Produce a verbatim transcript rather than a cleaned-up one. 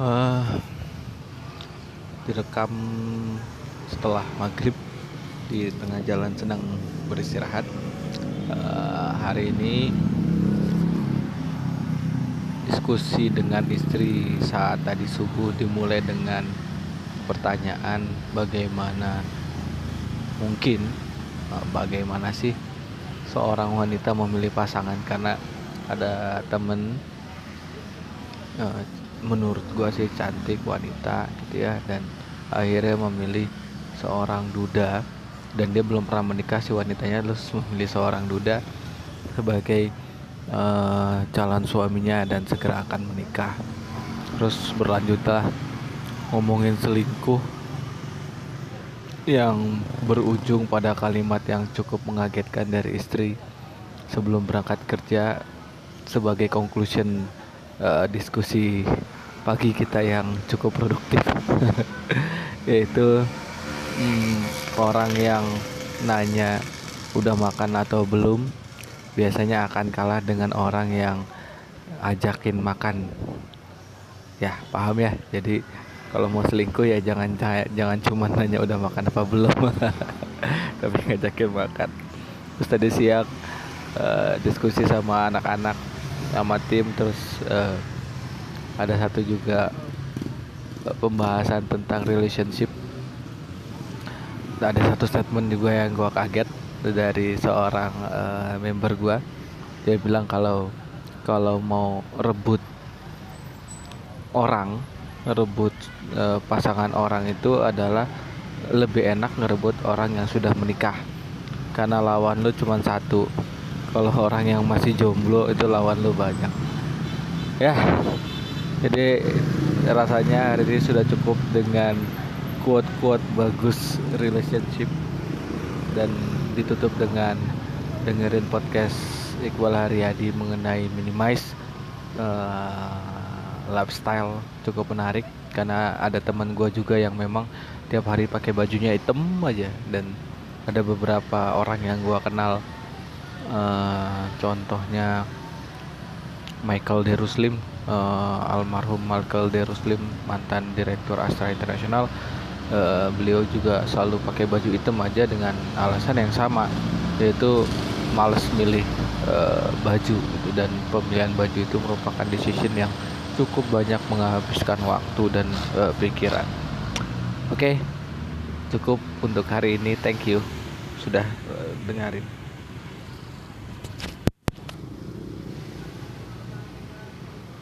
eh direkam setelah maghrib di tengah jalan sedang beristirahat. Eh, hari ini diskusi dengan istri saat tadi subuh dimulai dengan pertanyaan bagaimana mungkin eh, bagaimana sih seorang wanita memilih pasangan, karena ada temen eh, menurut gua sih cantik wanita gitu ya, dan akhirnya memilih seorang duda, dan dia belum pernah menikah si wanitanya, terus memilih seorang duda sebagai eh, calon suaminya dan segera akan menikah. Terus berlanjutlah ngomongin selingkuh yang berujung pada kalimat yang cukup mengagetkan dari istri sebelum berangkat kerja, sebagai conclusion eh, diskusi pagi kita yang cukup produktif. Yaitu hmm, orang yang nanya udah makan atau belum biasanya akan kalah dengan orang yang ajakin makan. Ya paham ya, jadi kalau mau selingkuh ya jangan jangan cuma nanya udah makan apa belum, tapi ngajakin makan. Terus tadi siang eh, diskusi sama anak-anak sama tim, terus eh, ada satu juga eh, pembahasan tentang relationship. Ada satu statement juga yang gua kaget dari seorang uh, member gua. Dia bilang kalau kalau mau rebut orang, ngerebut uh, pasangan orang itu adalah lebih enak ngerebut orang yang sudah menikah, karena lawan lu cuma satu. Kalau orang yang masih jomblo itu lawan lu banyak. Ya, jadi rasanya hari ini sudah cukup dengan quote-quote bagus relationship, dan ditutup dengan dengerin podcast Iqbal Haryadi mengenai minimize. uh, Lifestyle cukup menarik, karena ada teman gue juga yang memang tiap hari pakai bajunya hitam aja, dan ada beberapa orang yang gue kenal, uh, contohnya Michael De Ruslim, uh, almarhum Michael De Ruslim, mantan direktur Astra International. Uh, beliau juga selalu pakai baju hitam aja dengan alasan yang sama, yaitu males milih uh, baju gitu, dan pemilihan baju itu merupakan decision yang cukup banyak menghabiskan waktu dan uh, pikiran. Oke, okay, cukup untuk hari ini. Thank you sudah uh, dengerin.